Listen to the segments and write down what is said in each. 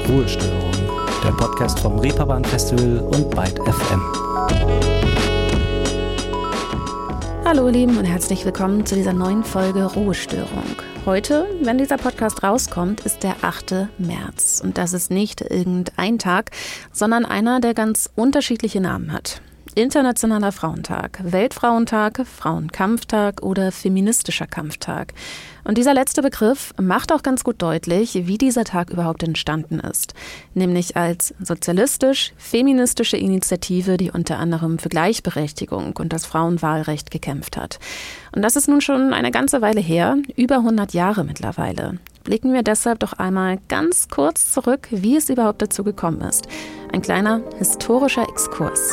Ruhestörung, der Podcast vom Reeperbahn Festival und Byte FM. Hallo ihr Lieben und herzlich willkommen zu dieser neuen Folge Ruhestörung. Heute, wenn dieser Podcast rauskommt, ist der 8. März. Und das ist nicht irgendein Tag, sondern einer, der ganz unterschiedliche Namen hat. Internationaler Frauentag, Weltfrauentag, Frauenkampftag oder feministischer Kampftag. Und dieser letzte Begriff macht auch ganz gut deutlich, wie dieser Tag überhaupt entstanden ist. Nämlich als sozialistisch-feministische Initiative, die unter anderem für Gleichberechtigung und das Frauenwahlrecht gekämpft hat. Und das ist nun schon eine ganze Weile her, über 100 Jahre mittlerweile. Blicken wir deshalb doch einmal ganz kurz zurück, wie es überhaupt dazu gekommen ist. Ein kleiner historischer Exkurs.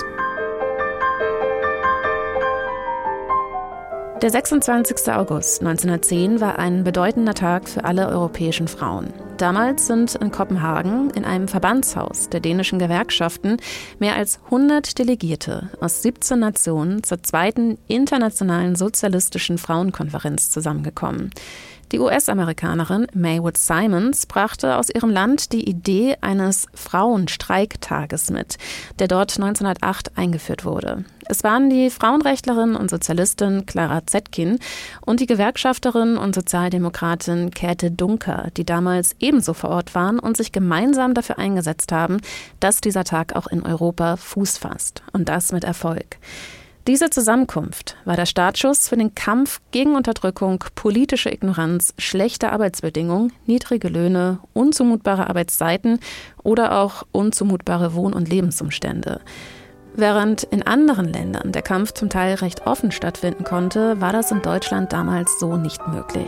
Der 26. August 1910 war ein bedeutender Tag für alle europäischen Frauen. Damals sind in Kopenhagen in einem Verbandshaus der dänischen Gewerkschaften mehr als 100 Delegierte aus 17 Nationen zur zweiten internationalen sozialistischen Frauenkonferenz zusammengekommen. Die US-Amerikanerin Maywood Simons brachte aus ihrem Land die Idee eines Frauenstreiktages mit, der dort 1908 eingeführt wurde. Es waren die Frauenrechtlerin und Sozialistin Clara Zetkin und die Gewerkschafterin und Sozialdemokratin Käthe Duncker, die damals ebenso vor Ort waren und sich gemeinsam dafür eingesetzt haben, dass dieser Tag auch in Europa Fuß fasst. Und das mit Erfolg. Diese Zusammenkunft war der Startschuss für den Kampf gegen Unterdrückung, politische Ignoranz, schlechte Arbeitsbedingungen, niedrige Löhne, unzumutbare Arbeitszeiten oder auch unzumutbare Wohn- und Lebensumstände. Während in anderen Ländern der Kampf zum Teil recht offen stattfinden konnte, war das in Deutschland damals so nicht möglich.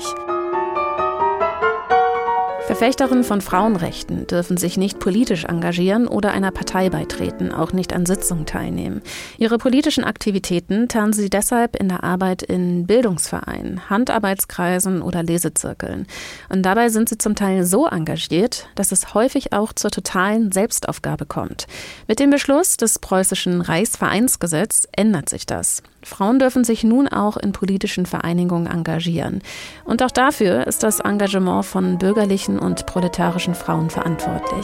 Verfechterinnen von Frauenrechten dürfen sich nicht politisch engagieren oder einer Partei beitreten, auch nicht an Sitzungen teilnehmen. Ihre politischen Aktivitäten tarnen sie deshalb in der Arbeit in Bildungsvereinen, Handarbeitskreisen oder Lesezirkeln. Und dabei sind sie zum Teil so engagiert, dass es häufig auch zur totalen Selbstaufgabe kommt. Mit dem Beschluss des preußischen Reichsvereinsgesetzes ändert sich das. Frauen dürfen sich nun auch in politischen Vereinigungen engagieren. Und auch dafür ist das Engagement von bürgerlichen und proletarischen Frauen verantwortlich.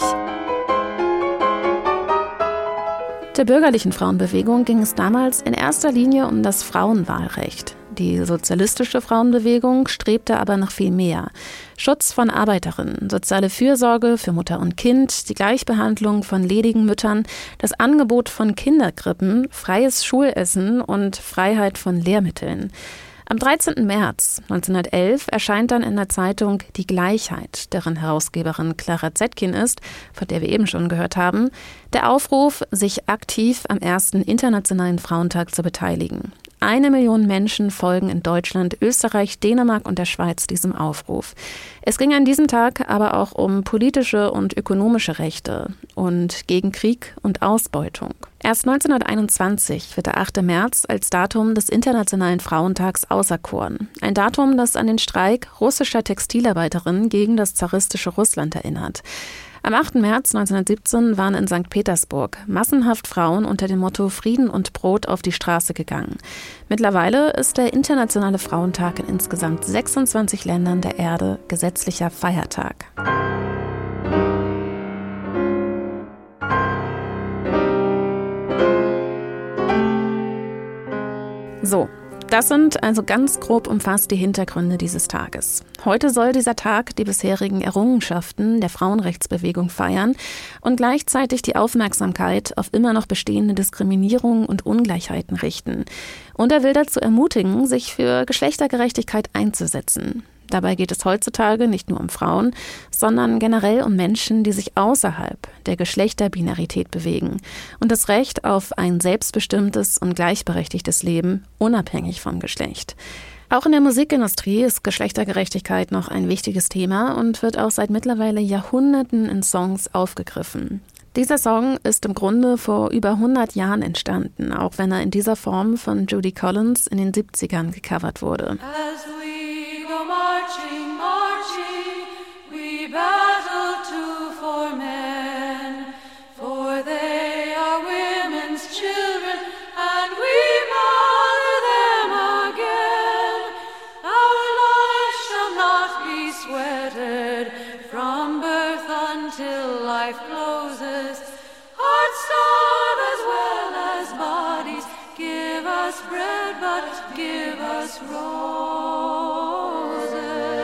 Der bürgerlichen Frauenbewegung ging es damals in erster Linie um das Frauenwahlrecht. Die sozialistische Frauenbewegung strebte aber nach viel mehr. Schutz von Arbeiterinnen, soziale Fürsorge für Mutter und Kind, die Gleichbehandlung von ledigen Müttern, das Angebot von Kinderkrippen, freies Schulessen und Freiheit von Lehrmitteln. Am 13. März 1911 erscheint dann in der Zeitung Die Gleichheit, deren Herausgeberin Clara Zetkin ist, von der wir eben schon gehört haben, der Aufruf, sich aktiv am ersten Internationalen Frauentag zu beteiligen. 1 Million Menschen folgen in Deutschland, Österreich, Dänemark und der Schweiz diesem Aufruf. Es ging an diesem Tag aber auch um politische und ökonomische Rechte und gegen Krieg und Ausbeutung. Erst 1921 wird der 8. März als Datum des Internationalen Frauentags auserkoren. Ein Datum, das an den Streik russischer Textilarbeiterinnen gegen das zaristische Russland erinnert. Am 8. März 1917 waren in St. Petersburg massenhaft Frauen unter dem Motto Frieden und Brot auf die Straße gegangen. Mittlerweile ist der Internationale Frauentag in insgesamt 26 Ländern der Erde gesetzlicher Feiertag. So. Das sind also ganz grob umfasst die Hintergründe dieses Tages. Heute soll dieser Tag die bisherigen Errungenschaften der Frauenrechtsbewegung feiern und gleichzeitig die Aufmerksamkeit auf immer noch bestehende Diskriminierung und Ungleichheiten richten. Und er will dazu ermutigen, sich für Geschlechtergerechtigkeit einzusetzen. Dabei geht es heutzutage nicht nur um Frauen, sondern generell um Menschen, die sich außerhalb der Geschlechterbinarität bewegen und das Recht auf ein selbstbestimmtes und gleichberechtigtes Leben unabhängig vom Geschlecht. Auch in der Musikindustrie ist Geschlechtergerechtigkeit noch ein wichtiges Thema und wird auch seit mittlerweile Jahrhunderten in Songs aufgegriffen. Dieser Song ist im Grunde vor über 100 Jahren entstanden, auch wenn er in dieser Form von Judy Collins in den 70ern gecovert wurde. Marching, marching, we battle too for men, for they are women's children, and we mother them again. Our lives shall not be sweated from birth unto until life closes. Hearts starve as well as bodies. Give us bread, but give us roses.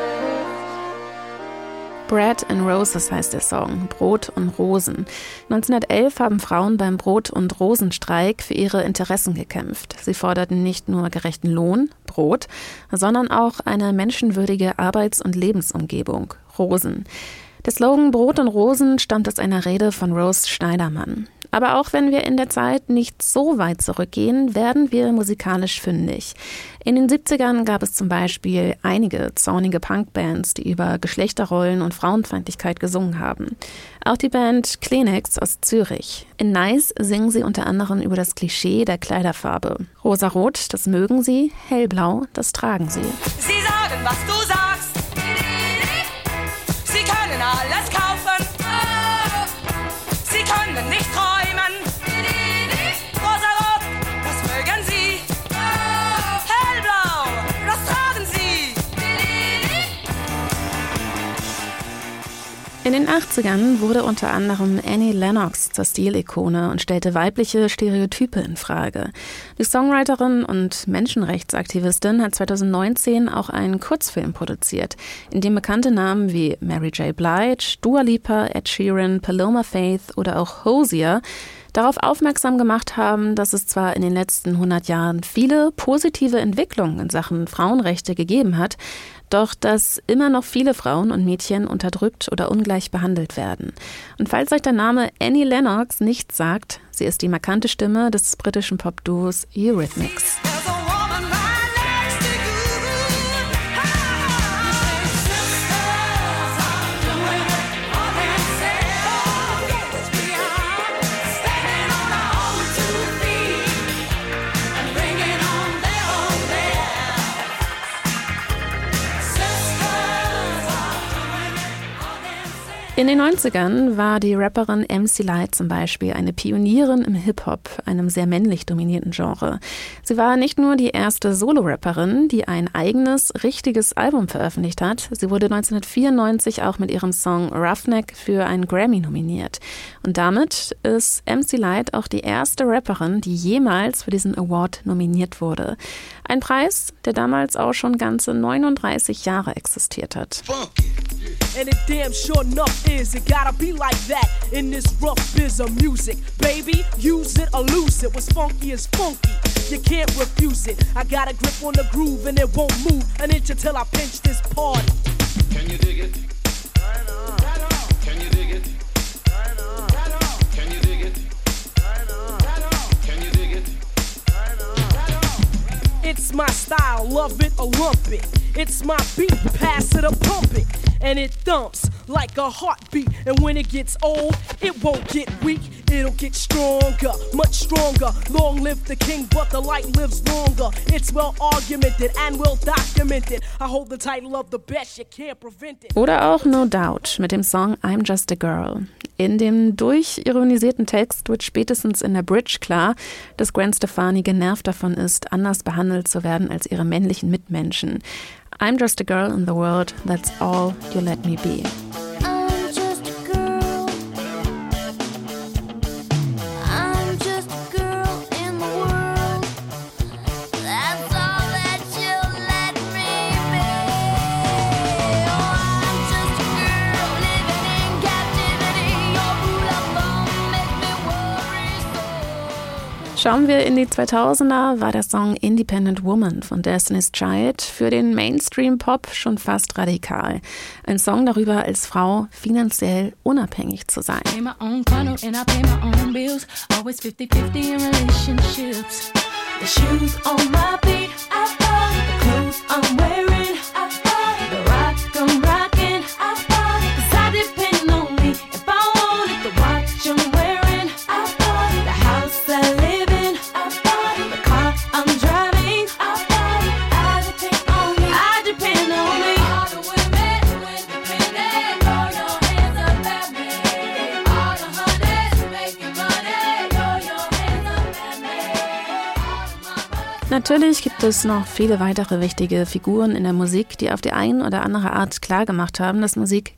Bread and Roses heißt der Song, Brot und Rosen. 1911 haben Frauen beim Brot- und Rosenstreik für ihre Interessen gekämpft. Sie forderten nicht nur gerechten Lohn, Brot, sondern auch eine menschenwürdige Arbeits- und Lebensumgebung, Rosen. Der Slogan Brot und Rosen stammt aus einer Rede von Rose Schneiderman. Aber auch wenn wir in der Zeit nicht so weit zurückgehen, werden wir musikalisch fündig. In den 70ern gab es zum Beispiel einige zornige Punkbands, die über Geschlechterrollen und Frauenfeindlichkeit gesungen haben. Auch die Band Kleenex aus Zürich. In Nice singen sie unter anderem über das Klischee der Kleiderfarbe. Rosarot, das mögen sie, hellblau, das tragen sie. Sie sagen, was du sagst. Sie können alles kaufen. Sie können nicht träumen. Rosarot, das mögen sie. Hellblau, das tragen sie. In den 80ern wurde unter anderem Annie Lennox zur Stilikone und stellte weibliche Stereotype in Frage. Die Songwriterin und Menschenrechtsaktivistin hat 2019 auch einen Kurzfilm produziert, in dem bekannte Namen wie Mary J. Blige, Dua Lipa, Ed Sheeran, Paloma Faith oder auch Hozier darauf aufmerksam gemacht haben, dass es zwar in den letzten 100 Jahren viele positive Entwicklungen in Sachen Frauenrechte gegeben hat, doch dass immer noch viele Frauen und Mädchen unterdrückt oder ungleich behandelt werden. Und falls euch der Name Annie Lennox nichts sagt, sie ist die markante Stimme des britischen Popduos Eurythmics. In den 90ern war die Rapperin MC Lyte zum Beispiel eine Pionierin im Hip-Hop, einem sehr männlich dominierten Genre. Sie war nicht nur die erste Solo-Rapperin, die ein eigenes, richtiges Album veröffentlicht hat, sie wurde 1994 auch mit ihrem Song Roughneck für einen Grammy nominiert. Und damit ist MC Lyte auch die erste Rapperin, die jemals für diesen Award nominiert wurde. Ein Preis, der damals auch schon ganze 39 Jahre existiert hat. And it damn sure enough is, it gotta be like that in this rough biz of music. Baby, use it or lose it, what's funky is funky, you can't refuse it. I got a grip on the groove and it won't move an inch until I pinch this party. Can you dig it? Right on. Right on. Can you dig it? Right on. Right on. Can you dig it? Right on. Right on. Can you dig it? Right on. Right on. It's my style, love it or lump it. It's my beat, pass it or pump it. And it thumps like a heartbeat. And when it gets old, it won't get weak. It'll get stronger, much stronger. Long live the king, but the light lives longer. It's well argumented and well documented. I hold the title of the best, you can't prevent it. Oder auch No Doubt mit dem Song I'm Just a Girl. In dem durchironisierten Text wird spätestens in der Bridge klar, dass Gwen Stefani genervt davon ist, anders behandelt zu werden als ihre männlichen Mitmenschen. I'm just a girl in the world, that's all you let me be. I'm just a girl. I'm just a girl in the world. That's all that you let me be. Oh, I'm just a girl living in captivity. Your rule of thumb makes me worry so. Schauen wir in die 2000er, war der Song Independent Woman von Destiny's Child für den Mainstream-Pop schon fast radikal. Ein Song darüber, als Frau finanziell unabhängig zu sein. Pay my own condo and I pay my own bills. Always 50-50 in relationships. The shoes on my feet, I bought it. The clothes I'm wearing, I bought it. The rock I'm rocking, I bought it. 'Cause I depend on me if I want it. The watch I'm wearing, I bought it. The house I live in, I bought it. The car I'm driving, I bought it. I depend on me, I depend on me. All the women independent, throw your hands up at me. All the honeys making money, throw your hands up at me. All the mamas. Natürlich gibt es noch viele weitere wichtige Figuren in der Musik, die auf die eine oder andere Art klargemacht haben, dass Musik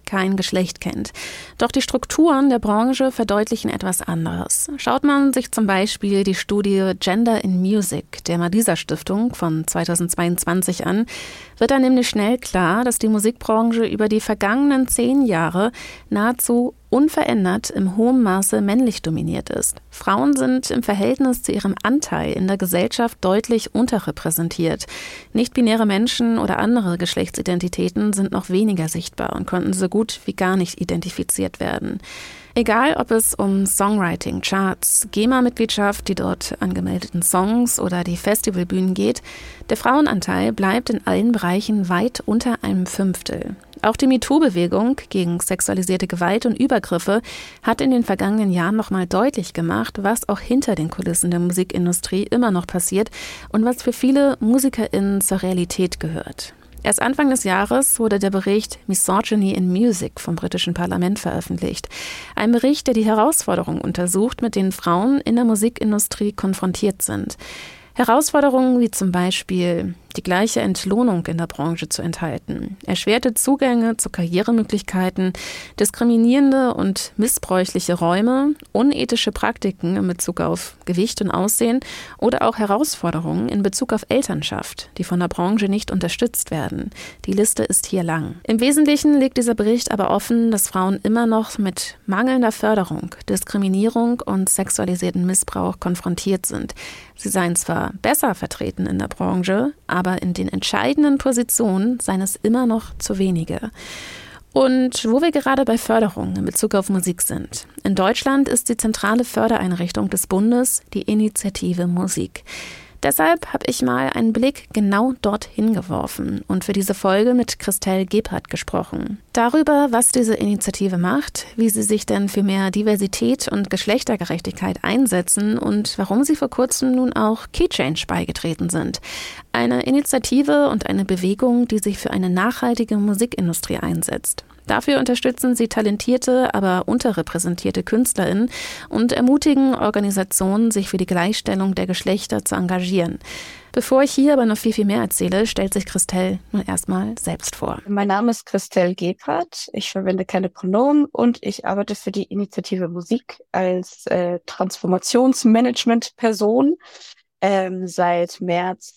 kein Geschlecht kennt. Doch die Strukturen der Branche verdeutlichen etwas anderes. Schaut man sich zum Beispiel die Studie Gender in Music der Malisa Stiftung von 2022 an, wird dann nämlich schnell klar, dass die Musikbranche über die vergangenen 10 Jahre nahezu unverändert im hohen Maße männlich dominiert ist. Frauen sind im Verhältnis zu ihrem Anteil in der Gesellschaft deutlich unterrepräsentiert. Nicht-binäre Menschen oder andere Geschlechtsidentitäten sind noch weniger sichtbar und konnten so gut wie gar nicht identifiziert werden. Egal, ob es um Songwriting, Charts, GEMA-Mitgliedschaft, die dort angemeldeten Songs oder die Festivalbühnen geht, der Frauenanteil bleibt in allen Bereichen weit unter einem Fünftel. Auch die MeToo-Bewegung gegen sexualisierte Gewalt und Übergriffe hat in den vergangenen Jahren nochmal deutlich gemacht, was auch hinter den Kulissen der Musikindustrie immer noch passiert und was für viele MusikerInnen zur Realität gehört. Erst Anfang des Jahres wurde der Bericht Misogyny in Music vom britischen Parlament veröffentlicht. Ein Bericht, der die Herausforderungen untersucht, mit denen Frauen in der Musikindustrie konfrontiert sind. Herausforderungen wie zum Beispiel die gleiche Entlohnung in der Branche zu enthalten, erschwerte Zugänge zu Karrieremöglichkeiten, diskriminierende und missbräuchliche Räume, unethische Praktiken in Bezug auf Gewicht und Aussehen oder auch Herausforderungen in Bezug auf Elternschaft, die von der Branche nicht unterstützt werden. Die Liste ist hier lang. Im Wesentlichen legt dieser Bericht aber offen, dass Frauen immer noch mit mangelnder Förderung, Diskriminierung und sexualisierten Missbrauch konfrontiert sind. Sie seien zwar besser vertreten in der Branche, aber in den entscheidenden Positionen seien es immer noch zu wenige. Und wo wir gerade bei Förderung in Bezug auf Musik sind. In Deutschland ist die zentrale Fördereinrichtung des Bundes die Initiative Musik. Deshalb habe ich mal einen Blick genau dorthin geworfen und für diese Folge mit Christelle Gebhardt gesprochen. Darüber, was diese Initiative macht, wie sie sich denn für mehr Diversität und Geschlechtergerechtigkeit einsetzen und warum sie vor kurzem nun auch Keychange beigetreten sind. Eine Initiative und eine Bewegung, die sich für eine nachhaltige Musikindustrie einsetzt. Dafür unterstützen sie talentierte, aber unterrepräsentierte KünstlerInnen und ermutigen Organisationen, sich für die Gleichstellung der Geschlechter zu engagieren. Bevor ich hier aber noch viel mehr erzähle, stellt sich Christelle nun erstmal selbst vor. Mein Name ist Christelle Gebhardt. Ich verwende keine Pronomen und ich arbeite für die Initiative Musik als Transformationsmanagement-Person seit März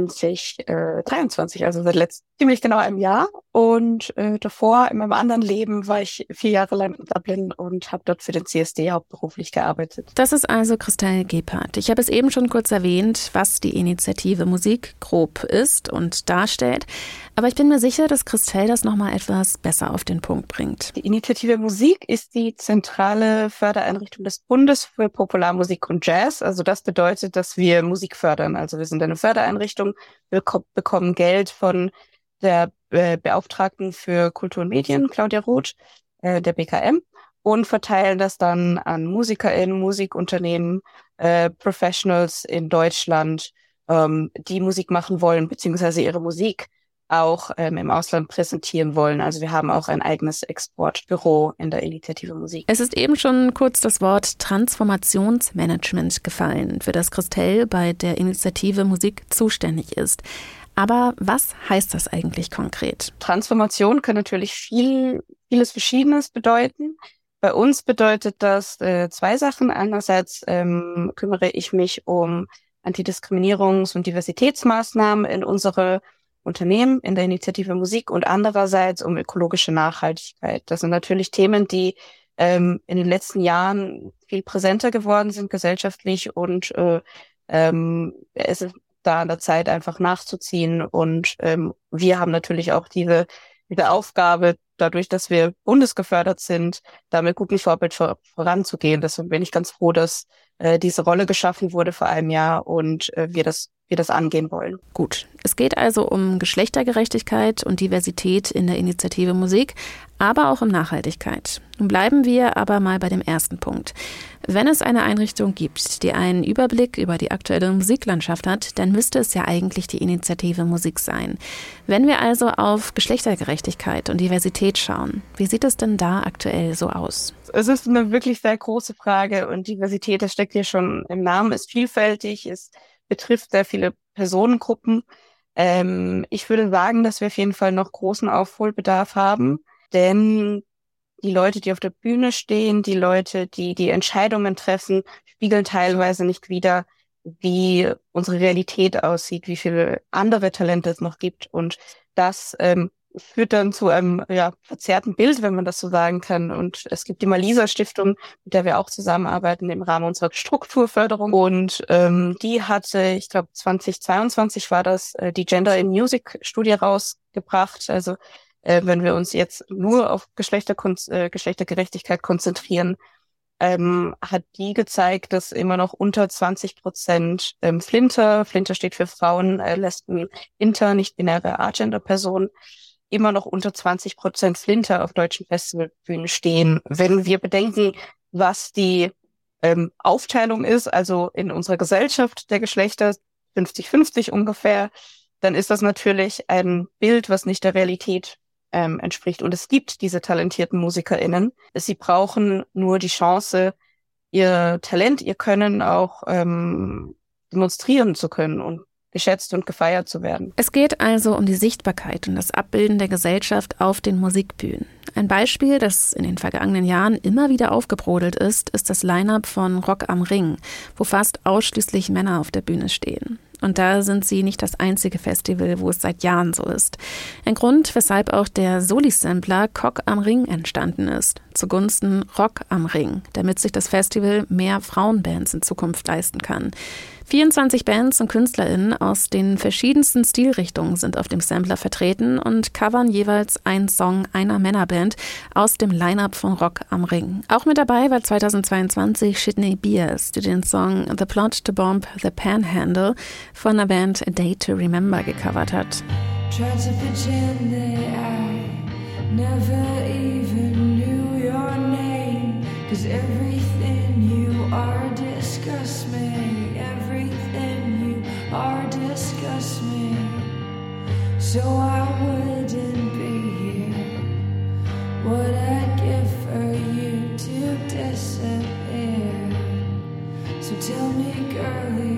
2023, also seit ziemlich genau einem Jahr. Und davor in meinem anderen Leben war ich 4 Jahre lang in Dublin und habe dort für den CSD hauptberuflich gearbeitet. Das ist also Christelle Gebhardt. Ich habe es eben schon kurz erwähnt, was die Initiative Musik grob ist und darstellt. Aber ich bin mir sicher, dass Christelle das nochmal etwas besser auf den Punkt bringt. Die Initiative Musik ist die zentrale Fördereinrichtung des Bundes für Popularmusik und Jazz. Also das bedeutet, dass wir Musik fördern. Also wir sind eine Fördereinrichtung, wir bekommen Geld von der Beauftragten für Kultur und Medien, Claudia Roth, der BKM, und verteilen das dann an MusikerInnen, Musikunternehmen, Professionals in Deutschland, die Musik machen wollen, beziehungsweise ihre Musik auch im Ausland präsentieren wollen. Also wir haben auch ein eigenes Exportbüro in der Initiative Musik. Es ist eben schon kurz das Wort Transformationsmanagement gefallen, für das Christelle bei der Initiative Musik zuständig ist. Aber was heißt das eigentlich konkret? Transformation kann natürlich vieles Verschiedenes bedeuten. Bei uns bedeutet das 2 Sachen. Einerseits kümmere ich mich um Antidiskriminierungs- und Diversitätsmaßnahmen in unsere Unternehmen, in der Initiative Musik, und andererseits um ökologische Nachhaltigkeit. Das sind natürlich Themen, die in den letzten Jahren viel präsenter geworden sind gesellschaftlich, und es ist da an der Zeit, einfach nachzuziehen. Und wir haben natürlich auch diese Aufgabe, dadurch, dass wir bundesgefördert sind, da mit gutem Vorbild voranzugehen. Deswegen bin ich ganz froh, dass diese Rolle geschaffen wurde vor einem Jahr und wir das angehen wollen. Gut, es geht also um Geschlechtergerechtigkeit und Diversität in der Initiative Musik, aber auch um Nachhaltigkeit. Nun bleiben wir aber mal bei dem ersten Punkt. Wenn es eine Einrichtung gibt, die einen Überblick über die aktuelle Musiklandschaft hat, dann müsste es ja eigentlich die Initiative Musik sein. Wenn wir also auf Geschlechtergerechtigkeit und Diversität schauen, wie sieht es denn da aktuell so aus? Es ist eine wirklich sehr große Frage, und Diversität, das steckt hier schon im Namen, ist vielfältig, es betrifft sehr viele Personengruppen. Ich würde sagen, dass wir auf jeden Fall noch großen Aufholbedarf haben. denn die Leute, die auf der Bühne stehen, die Leute, die die Entscheidungen treffen, spiegeln teilweise nicht wider, wie unsere Realität aussieht, wie viele andere Talente es noch gibt. Und das führt dann zu einem verzerrten Bild, wenn man das so sagen kann. Und es gibt die Malisa-Stiftung, mit der wir auch zusammenarbeiten im Rahmen unserer Strukturförderung. Und die hatte, ich glaube 2022 war das, die Gender in Music-Studie rausgebracht. Also wenn wir uns jetzt nur auf Geschlechtergerechtigkeit konzentrieren, hat die gezeigt, dass immer noch unter 20% Flinter steht für Frauen, Lesben, Inter, nicht-binäre Agender-Personen, immer noch unter 20% Flinter auf deutschen Festivalbühnen stehen. Wenn wir bedenken, was die Aufteilung ist, also in unserer Gesellschaft der Geschlechter, 50-50 ungefähr, dann ist das natürlich ein Bild, was nicht der Realität entspricht. Und es gibt diese talentierten MusikerInnen. Sie brauchen nur die Chance, ihr Talent, ihr Können auch demonstrieren zu können und geschätzt und gefeiert zu werden. Es geht also um die Sichtbarkeit und das Abbilden der Gesellschaft auf den Musikbühnen. Ein Beispiel, das in den vergangenen Jahren immer wieder aufgebrodelt ist das Line-up von Rock am Ring, wo fast ausschließlich Männer auf der Bühne stehen. Und da sind sie nicht das einzige Festival, wo es seit Jahren so ist. Ein Grund, weshalb auch der Soli-Sampler Cock am Ring entstanden ist, zugunsten Rock am Ring, damit sich das Festival mehr Frauenbands in Zukunft leisten kann. 24 Bands und KünstlerInnen aus den verschiedensten Stilrichtungen sind auf dem Sampler vertreten und covern jeweils einen Song einer Männerband aus dem Line-Up von Rock am Ring. Auch mit dabei war 2022 Sydney Beers, die den Song The Plot to Bomb the Panhandle von der Band A Day to Remember gecovert hat. Try to pretend that I never even knew your name, 'cause everything you are disgusts me, everything you are disgusts me, so I wouldn't be here, what I'd give for you to disappear, so tell me girlie,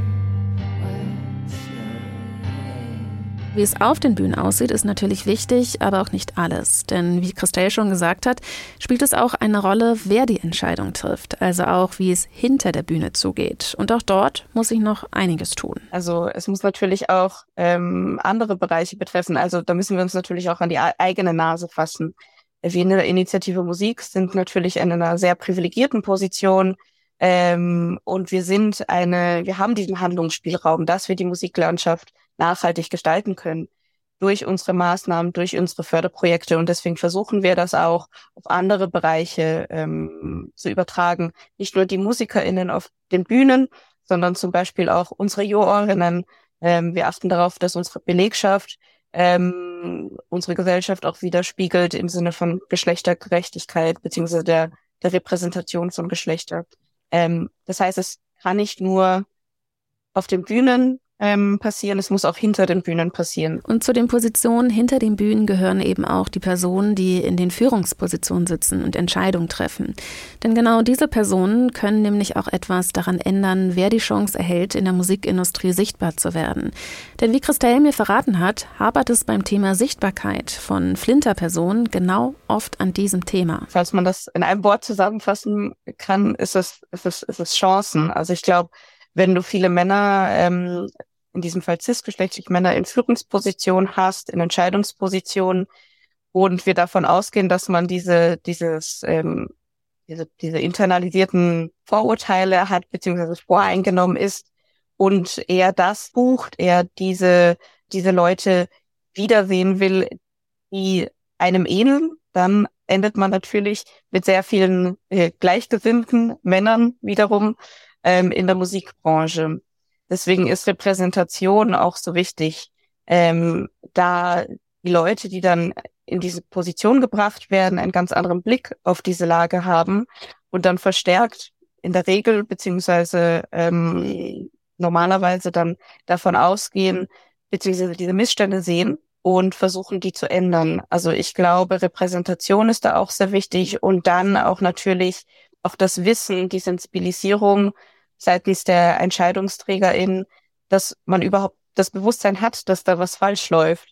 Wie es auf den Bühnen aussieht, ist natürlich wichtig, aber auch nicht alles. Denn wie Christelle schon gesagt hat, spielt es auch eine Rolle, wer die Entscheidung trifft. Also auch, wie es hinter der Bühne zugeht. Und auch dort muss sich noch einiges tun. Also es muss natürlich auch andere Bereiche betreffen. Also da müssen wir uns natürlich auch an die eigene Nase fassen. Wir in der Initiative Musik sind natürlich in einer sehr privilegierten Position. Und wir haben diesen Handlungsspielraum, dass wir die Musiklandschaft nachhaltig gestalten können durch unsere Maßnahmen, durch unsere Förderprojekte. Und deswegen versuchen wir das auch auf andere Bereiche zu übertragen. Nicht nur die MusikerInnen auf den Bühnen, sondern zum Beispiel auch unsere Jurorinnen. Wir achten darauf, dass unsere Belegschaft unsere Gesellschaft auch widerspiegelt im Sinne von Geschlechtergerechtigkeit beziehungsweise der Repräsentation von Geschlechter. Das heißt, es kann nicht nur auf den Bühnen passieren, es muss auch hinter den Bühnen passieren. Und zu den Positionen hinter den Bühnen gehören eben auch die Personen, die in den Führungspositionen sitzen und Entscheidungen treffen. Denn genau diese Personen können nämlich auch etwas daran ändern, wer die Chance erhält, in der Musikindustrie sichtbar zu werden. Denn wie Christelle mir verraten hat, hapert es beim Thema Sichtbarkeit von Flinterpersonen genau oft an diesem Thema. Falls man das in einem Wort zusammenfassen kann, ist es Chancen. Also ich glaube, wenn du viele Männer, in diesem Fall cisgeschlechtliche Männer in Führungspositionen hast, in Entscheidungspositionen und wir davon ausgehen, dass man diese internalisierten Vorurteile hat, beziehungsweise voreingenommen ist und er das bucht, er diese Leute wiedersehen will, die einem ähneln, dann endet man natürlich mit sehr vielen gleichgesinnten Männern wiederum in der Musikbranche. Deswegen ist Repräsentation auch so wichtig, da die Leute, die dann in diese Position gebracht werden, einen ganz anderen Blick auf diese Lage haben und dann verstärkt in der Regel beziehungsweise normalerweise dann davon ausgehen, beziehungsweise diese Missstände sehen und versuchen, die zu ändern. Also ich glaube, Repräsentation ist da auch sehr wichtig und dann auch natürlich auch das Wissen, die Sensibilisierung seitens der EntscheidungsträgerInnen, dass man überhaupt das Bewusstsein hat, dass da was falsch läuft.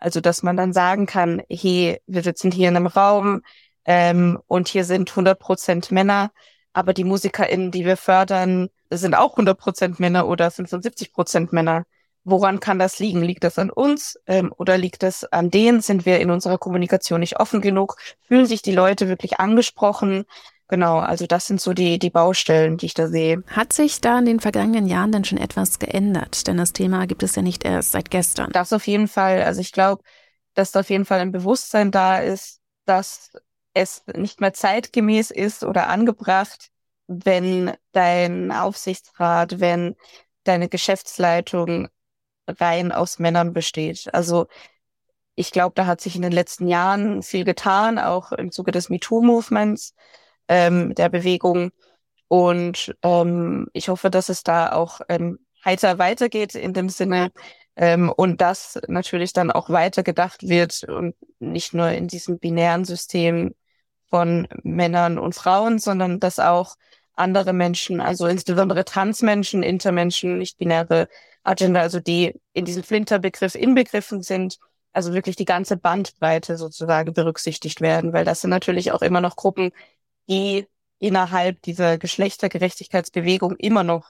Also, dass man dann sagen kann, hey, wir sitzen hier in einem Raum, und hier sind 100% Männer, aber die MusikerInnen, die wir fördern, sind auch 100% Männer oder 75% Männer. Woran kann das liegen? Liegt das an uns, oder liegt das an denen? Sind wir in unserer Kommunikation nicht offen genug? Fühlen sich die Leute wirklich angesprochen? Genau, also das sind so die Baustellen, die ich da sehe. Hat sich da in den vergangenen Jahren denn schon etwas geändert? Denn das Thema gibt es ja nicht erst seit gestern. Das auf jeden Fall. Also ich glaube, dass da auf jeden Fall ein Bewusstsein da ist, dass es nicht mehr zeitgemäß ist oder angebracht, wenn dein Aufsichtsrat, wenn deine Geschäftsleitung rein aus Männern besteht. Also ich glaube, da hat sich in den letzten Jahren viel getan, auch im Zuge des MeToo-Movements, der Bewegung. Und ich hoffe, dass es da auch heiter weitergeht in dem Sinne, und dass natürlich dann auch weitergedacht wird und nicht nur in diesem binären System von Männern und Frauen, sondern dass auch andere Menschen, also insbesondere Transmenschen, Intermenschen, nicht-binäre Agenda, also die in diesem Flinter-Begriff inbegriffen sind, also wirklich die ganze Bandbreite sozusagen berücksichtigt werden, weil das sind natürlich auch immer noch Gruppen, die innerhalb dieser Geschlechtergerechtigkeitsbewegung immer noch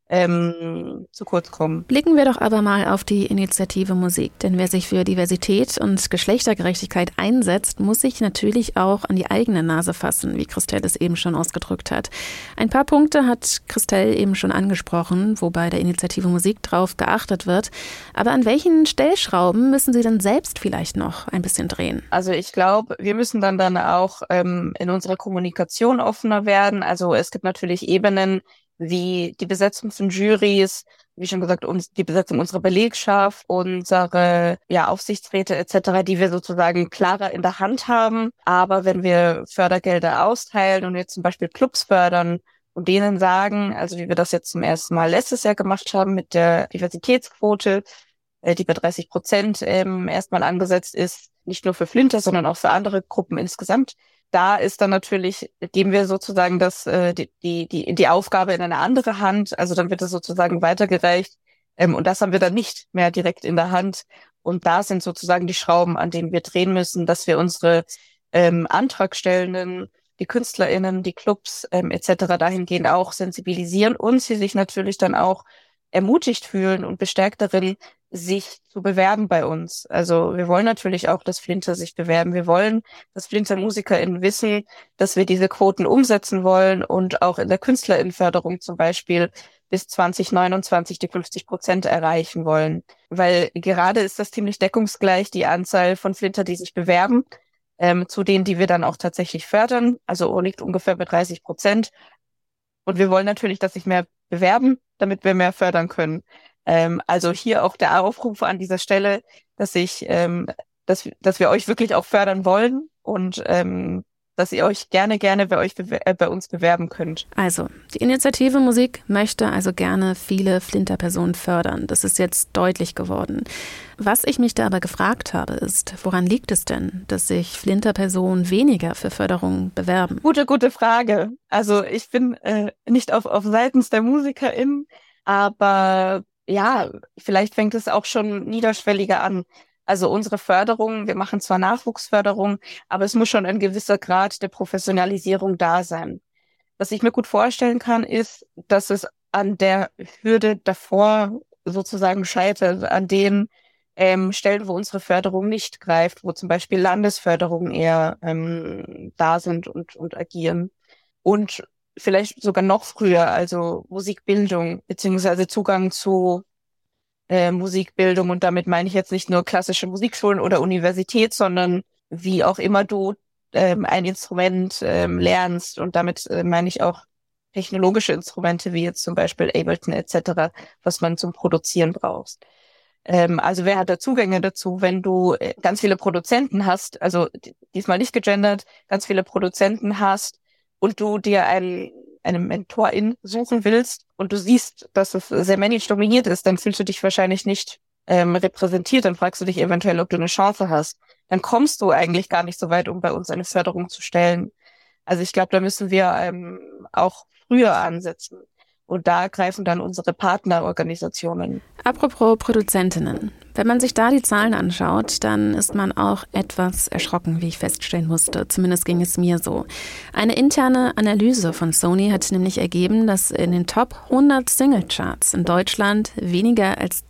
zu kurz kommen. Blicken wir doch aber mal auf die Initiative Musik, denn wer sich für Diversität und Geschlechtergerechtigkeit einsetzt, muss sich natürlich auch an die eigene Nase fassen, wie Christelle es eben schon ausgedrückt hat. Ein paar Punkte hat Christelle eben schon angesprochen, wo bei der Initiative Musik drauf geachtet wird. Aber an welchen Stellschrauben müssen Sie denn selbst vielleicht noch ein bisschen drehen? Also ich glaube, wir müssen dann auch in unserer Kommunikation offener werden. Also es gibt natürlich Ebenen, wie die Besetzung von Jurys, wie schon gesagt, die Besetzung unserer Belegschaft, unsere Aufsichtsräte etc., die wir sozusagen klarer in der Hand haben. Aber wenn wir Fördergelder austeilen und jetzt zum Beispiel Clubs fördern und denen sagen, also wie wir das jetzt zum ersten Mal letztes Jahr gemacht haben mit der Diversitätsquote, die bei 30% erstmal angesetzt ist, nicht nur für Flinter, sondern auch für andere Gruppen insgesamt. Da ist dann natürlich, geben wir sozusagen die Aufgabe in eine andere Hand. Also dann wird es sozusagen weitergereicht. Und das haben wir dann nicht mehr direkt in der Hand. Und da sind sozusagen die Schrauben, an denen wir drehen müssen, dass wir unsere Antragstellenden, die KünstlerInnen, die Clubs etc. dahingehend auch sensibilisieren und sie sich natürlich dann auch ermutigt fühlen und bestärkt darin, sich zu bewerben bei uns. Also wir wollen natürlich auch, dass Flinter sich bewerben. Wir wollen, dass Flinter-MusikerInnen wissen, dass wir diese Quoten umsetzen wollen und auch in der KünstlerInnenförderung zum Beispiel bis 2029 die 50% erreichen wollen. Weil gerade ist das ziemlich deckungsgleich, die Anzahl von Flinter, die sich bewerben, zu denen, die wir dann auch tatsächlich fördern. Also liegt ungefähr bei 30%. Und wir wollen natürlich, dass sich mehr bewerben, damit wir mehr fördern können. Also hier auch der Aufruf an dieser Stelle, dass wir euch wirklich auch fördern wollen und dass ihr euch gerne bei uns bewerben könnt. Also, die Initiative Musik möchte also gerne viele Flinter-Personen fördern. Das ist jetzt deutlich geworden. Was ich mich da aber gefragt habe, ist, woran liegt es denn, dass sich Flinter-Personen weniger für Förderung bewerben? Gute Frage. Also ich bin nicht auf seitens der MusikerInnen, aber ja, vielleicht fängt es auch schon niederschwelliger an. Also unsere Förderung, wir machen zwar Nachwuchsförderung, aber es muss schon ein gewisser Grad der Professionalisierung da sein. Was ich mir gut vorstellen kann, ist, dass es an der Hürde davor sozusagen scheitert, an den Stellen, wo unsere Förderung nicht greift, wo zum Beispiel Landesförderungen eher da sind und agieren. Und vielleicht sogar noch früher, also Musikbildung beziehungsweise Zugang zu Musikbildung, und damit meine ich jetzt nicht nur klassische Musikschulen oder Universität, sondern wie auch immer du ein Instrument lernst, und damit meine ich auch technologische Instrumente wie jetzt zum Beispiel Ableton etc., was man zum Produzieren brauchst. Also wer hat da Zugänge dazu, wenn du ganz viele Produzenten hast, also diesmal nicht gegendert, ganz viele Produzenten hast und du dir eine Mentorin suchen willst und du siehst, dass es sehr männlich dominiert ist, dann fühlst du dich wahrscheinlich nicht repräsentiert, dann fragst du dich eventuell, ob du eine Chance hast. Dann kommst du eigentlich gar nicht so weit, um bei uns eine Förderung zu stellen. Also ich glaube, da müssen wir auch früher ansetzen. Und da greifen dann unsere Partnerorganisationen. Apropos Produzentinnen. Wenn man sich da die Zahlen anschaut, dann ist man auch etwas erschrocken, wie ich feststellen musste. Zumindest ging es mir so. Eine interne Analyse von Sony hat nämlich ergeben, dass in den Top 100 Singlecharts in Deutschland weniger als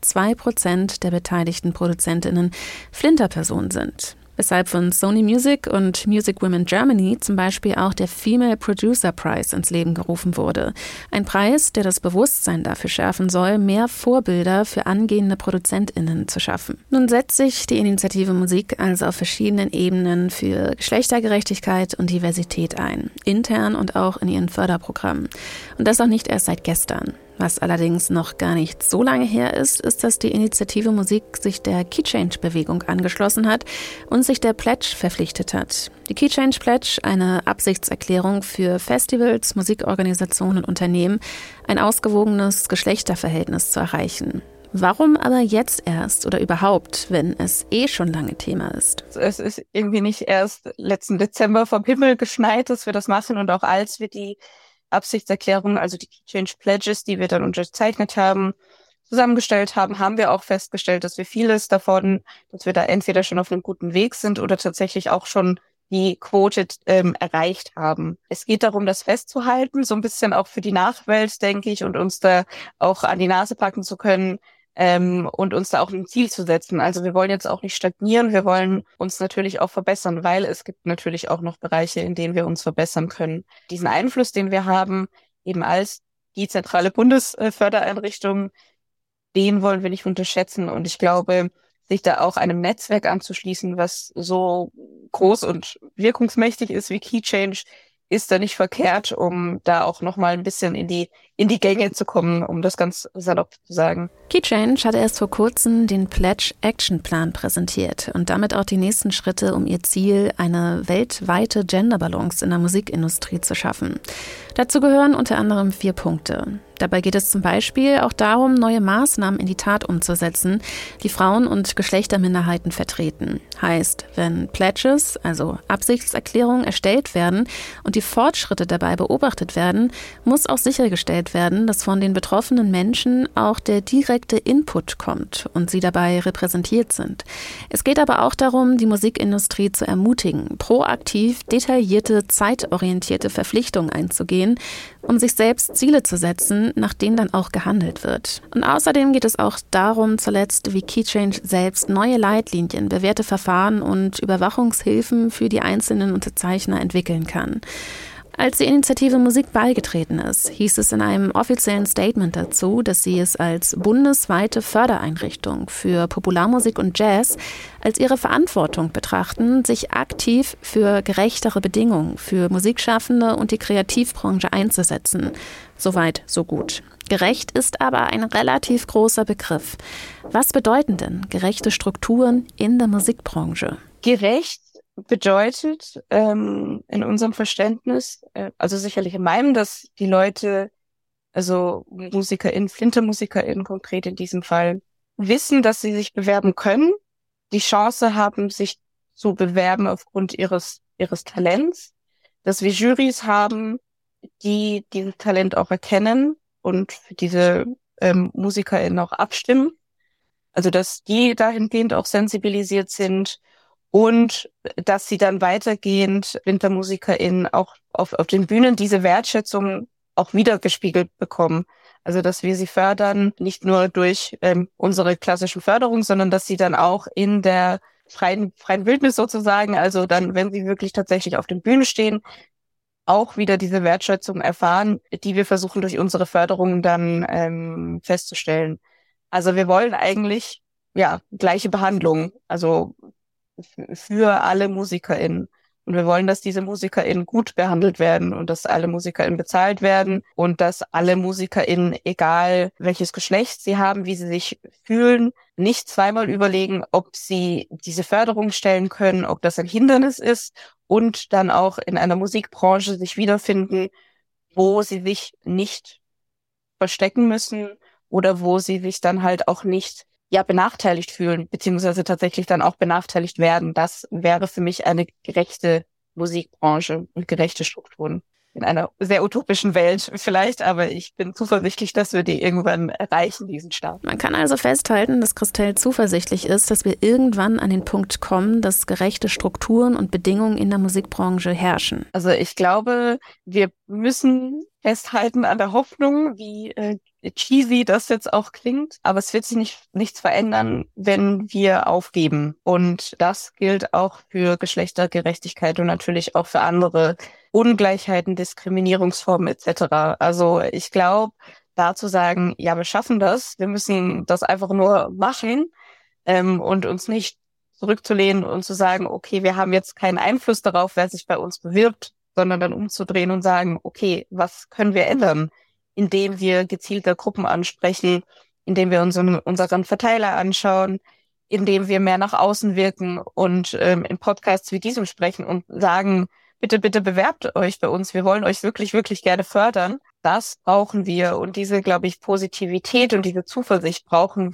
2% der beteiligten ProduzentInnen Flinterpersonen sind. Weshalb von Sony Music und Music Women Germany zum Beispiel auch der Female Producer Prize ins Leben gerufen wurde. Ein Preis, der das Bewusstsein dafür schärfen soll, mehr Vorbilder für angehende ProduzentInnen zu schaffen. Nun setzt sich die Initiative Musik also auf verschiedenen Ebenen für Geschlechtergerechtigkeit und Diversität ein, intern und auch in ihren Förderprogrammen. Und das auch nicht erst seit gestern. Was allerdings noch gar nicht so lange her ist, ist, dass die Initiative Musik sich der Key Change Bewegung angeschlossen hat und sich der Pledge verpflichtet hat. Die Key Change Pledge, eine Absichtserklärung für Festivals, Musikorganisationen und Unternehmen, ein ausgewogenes Geschlechterverhältnis zu erreichen. Warum aber jetzt erst oder überhaupt, wenn es schon lange Thema ist? Es ist irgendwie nicht erst letzten Dezember vom Himmel geschneit, dass wir das machen, und auch als wir die Absichtserklärung, also die Key Change Pledges, die wir dann unterzeichnet haben, zusammengestellt haben, haben wir auch festgestellt, dass wir vieles davon, dass wir da entweder schon auf einem guten Weg sind oder tatsächlich auch schon die Quote erreicht haben. Es geht darum, das festzuhalten, so ein bisschen auch für die Nachwelt, denke ich, und uns da auch an die Nase packen zu können, und uns da auch ein Ziel zu setzen. Also wir wollen jetzt auch nicht stagnieren, wir wollen uns natürlich auch verbessern, weil es gibt natürlich auch noch Bereiche, in denen wir uns verbessern können. Diesen Einfluss, den wir haben, eben als die zentrale Bundesfördereinrichtung, den wollen wir nicht unterschätzen. Und ich glaube, sich da auch einem Netzwerk anzuschließen, was so groß und wirkungsmächtig ist wie Key Change, ist da nicht verkehrt, um da auch nochmal ein bisschen in die Gänge zu kommen, um das ganz salopp zu sagen. Key Change hat erst vor kurzem den Pledge Action Plan präsentiert und damit auch die nächsten Schritte, um ihr Ziel, eine weltweite Genderbalance in der Musikindustrie zu schaffen. Dazu gehören unter anderem 4 Punkte. Dabei geht es zum Beispiel auch darum, neue Maßnahmen in die Tat umzusetzen, die Frauen und Geschlechterminderheiten vertreten. Heißt, wenn Pledges, also Absichtserklärungen, erstellt werden und die Fortschritte dabei beobachtet werden, muss auch sichergestellt werden, dass von den betroffenen Menschen auch der direkte Input kommt und sie dabei repräsentiert sind. Es geht aber auch darum, die Musikindustrie zu ermutigen, proaktiv detaillierte, zeitorientierte Verpflichtungen einzugehen, um sich selbst Ziele zu setzen, nach denen dann auch gehandelt wird. Und außerdem geht es auch darum, zuletzt, wie Key Change selbst neue Leitlinien, bewährte Verfahren und Überwachungshilfen für die einzelnen Unterzeichner entwickeln kann. Als die Initiative Musik beigetreten ist, hieß es in einem offiziellen Statement dazu, dass sie es als bundesweite Fördereinrichtung für Popularmusik und Jazz als ihre Verantwortung betrachten, sich aktiv für gerechtere Bedingungen für Musikschaffende und die Kreativbranche einzusetzen. Soweit, so gut. Gerecht ist aber ein relativ großer Begriff. Was bedeuten denn gerechte Strukturen in der Musikbranche? Gerecht bedeutet in unserem Verständnis, also sicherlich in meinem, dass die Leute, also MusikerInnen, FlintermusikerInnen konkret in diesem Fall, wissen, dass sie sich bewerben können, die Chance haben, sich zu bewerben aufgrund ihres Talents, dass wir Jurys haben, die dieses Talent auch erkennen und für diese MusikerInnen auch abstimmen, also dass die dahingehend auch sensibilisiert sind. Und dass sie dann weitergehend FlintermusikerInnen auch auf den Bühnen diese Wertschätzung auch wiedergespiegelt bekommen. Also dass wir sie fördern, nicht nur durch unsere klassischen Förderungen, sondern dass sie dann auch in der freien Wildnis sozusagen, also dann, wenn sie wirklich tatsächlich auf den Bühnen stehen, auch wieder diese Wertschätzung erfahren, die wir versuchen durch unsere Förderungen dann festzustellen. Also wir wollen eigentlich gleiche Behandlung, also für alle MusikerInnen. Und wir wollen, dass diese MusikerInnen gut behandelt werden und dass alle MusikerInnen bezahlt werden und dass alle MusikerInnen, egal welches Geschlecht sie haben, wie sie sich fühlen, nicht zweimal überlegen, ob sie diese Förderung stellen können, ob das ein Hindernis ist und dann auch in einer Musikbranche sich wiederfinden, wo sie sich nicht verstecken müssen oder wo sie sich dann halt auch nicht benachteiligt fühlen, beziehungsweise tatsächlich dann auch benachteiligt werden. Das wäre für mich eine gerechte Musikbranche und gerechte Strukturen. in einer sehr utopischen Welt vielleicht, aber ich bin zuversichtlich, dass wir die irgendwann erreichen, diesen Start. Man kann also festhalten, dass Christelle zuversichtlich ist, dass wir irgendwann an den Punkt kommen, dass gerechte Strukturen und Bedingungen in der Musikbranche herrschen. Also ich glaube, wir müssen festhalten an der Hoffnung, wie cheesy das jetzt auch klingt, aber es wird sich nichts verändern, wenn wir aufgeben. Und das gilt auch für Geschlechtergerechtigkeit und natürlich auch für andere Ungleichheiten, Diskriminierungsformen etc. Also ich glaube, da zu sagen, ja, wir schaffen das, wir müssen das einfach nur machen und uns nicht zurückzulehnen und zu sagen, okay, wir haben jetzt keinen Einfluss darauf, wer sich bei uns bewirbt, sondern dann umzudrehen und sagen, okay, was können wir ändern, indem wir gezielter Gruppen ansprechen, indem wir unseren Verteiler anschauen, indem wir mehr nach außen wirken und in Podcasts wie diesem sprechen und sagen, bitte, bitte bewerbt euch bei uns, wir wollen euch wirklich, wirklich gerne fördern. Das brauchen wir und diese, glaube ich, Positivität und diese Zuversicht brauchen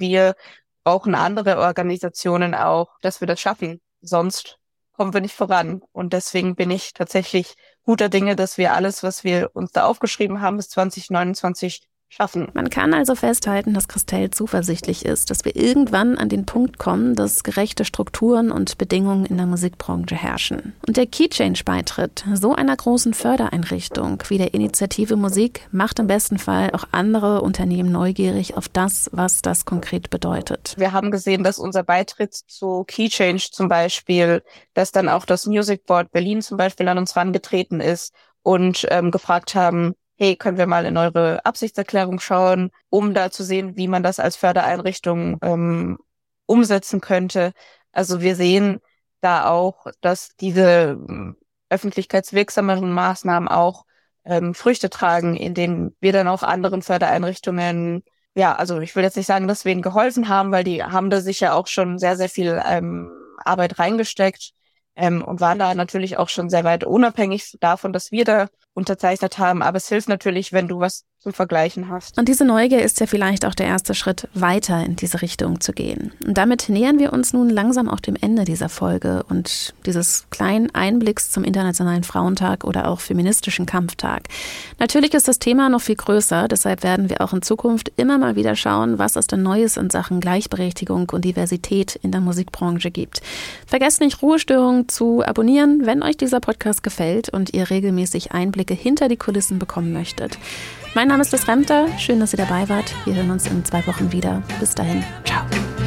andere Organisationen auch, dass wir das schaffen. Sonst kommen wir nicht voran. Und deswegen bin ich tatsächlich guter Dinge, dass wir alles, was wir uns da aufgeschrieben haben, bis 2029 schaffen. Man kann also festhalten, dass Christelle zuversichtlich ist, dass wir irgendwann an den Punkt kommen, dass gerechte Strukturen und Bedingungen in der Musikbranche herrschen. Und der Keychange-Beitritt so einer großen Fördereinrichtung wie der Initiative Musik macht im besten Fall auch andere Unternehmen neugierig auf das, was das konkret bedeutet. Wir haben gesehen, dass unser Beitritt zu Keychange zum Beispiel, dass dann auch das Music Board Berlin zum Beispiel an uns herangetreten ist und gefragt haben, hey, können wir mal in eure Absichtserklärung schauen, um da zu sehen, wie man das als Fördereinrichtung umsetzen könnte. Also wir sehen da auch, dass diese öffentlichkeitswirksameren Maßnahmen auch Früchte tragen, in denen wir dann auch anderen Fördereinrichtungen, ja, also ich will jetzt nicht sagen, dass wir ihnen geholfen haben, weil die haben da sicher auch schon sehr, sehr viel Arbeit reingesteckt und waren da natürlich auch schon sehr weit unabhängig davon, dass wir da unterzeichnet haben. Aber es hilft natürlich, wenn du was zum Vergleichen hast. Und diese Neugier ist ja vielleicht auch der erste Schritt, weiter in diese Richtung zu gehen. Und damit nähern wir uns nun langsam auch dem Ende dieser Folge und dieses kleinen Einblicks zum Internationalen Frauentag oder auch feministischen Kampftag. Natürlich ist das Thema noch viel größer, deshalb werden wir auch in Zukunft immer mal wieder schauen, was es denn Neues in Sachen Gleichberechtigung und Diversität in der Musikbranche gibt. Vergesst nicht, Ruhestörung zu abonnieren, wenn euch dieser Podcast gefällt und ihr regelmäßig Einblicke hinter die Kulissen bekommen möchtet. Mein Name ist Liz Remter. Schön, dass ihr dabei wart. Wir hören uns in 2 Wochen wieder. Bis dahin. Ciao.